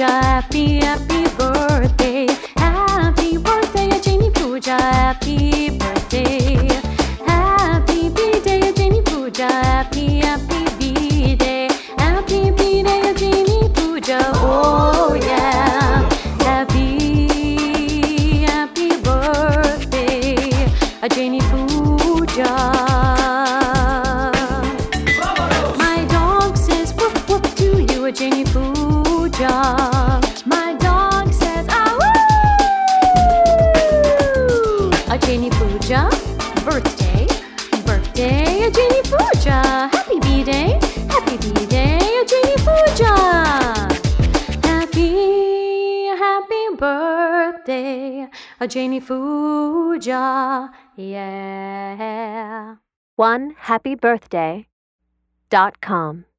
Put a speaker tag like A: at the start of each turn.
A: Fuja, happy, happy birthday. Happy birthday, Janie Fuja, happy birthday. Happy B-Day, Janie Fuja, happy, happy B-Day. Happy B-Day, Janie Fuja, oh yeah. Happy, happy birthday, Janie Fuja. My dog says woof woof to you, Janie Fuja. My dog says ah woo. Janie Fuja, birthday, birthday, Janie Fuja. Happy B-Day, happy B-Day, Janie Fuja. Happy, happy birthday, Janie Fuja, yeah.
B: OneHappyBirthday.com